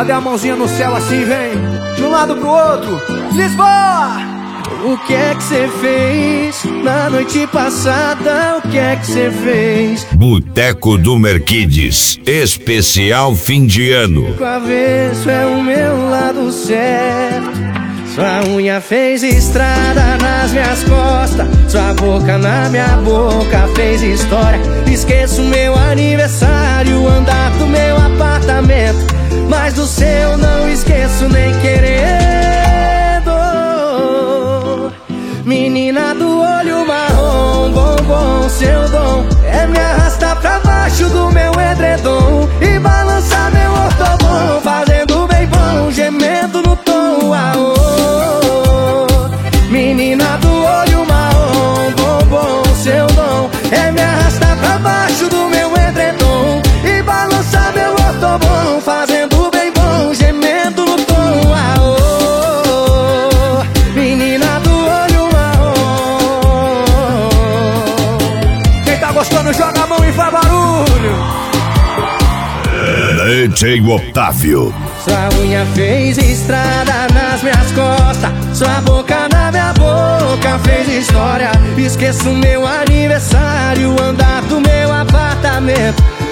Joga a mãozinha no céu assim, vem, de um lado pro outro. Lisboa! O que é que cê fez na noite passada? O que é que cê fez? Boteco do Merquides, especial fim de ano. O avesso é o meu lado certo. Sua unha fez estrada nas minhas costas. Sua boca na minha boca fez história. Esqueço meu aniversário, o andar do meu apartamento, mas do seu não esqueço nem querendo. Menina do olho marrom, bombom, seu dom é me arrastar pra baixo do meu edredom e balançar meu ortobom, fazendo bem bom, gemendo no tom, aô. Menina do olho marrom, bombom, seu dom é me arrastar pra baixo do meu edredom e balançar meu ortobom, fazendo bem bom, gemendo no tom, aô. Menina do olho marrom. Quem tá gostando joga a mão e faz barulho. DJ Otávio. Sua unha fez estrada nas minhas costas. Sua boca na minha boca fez história. Esqueço meu aniversário, o andar do meu apartamento,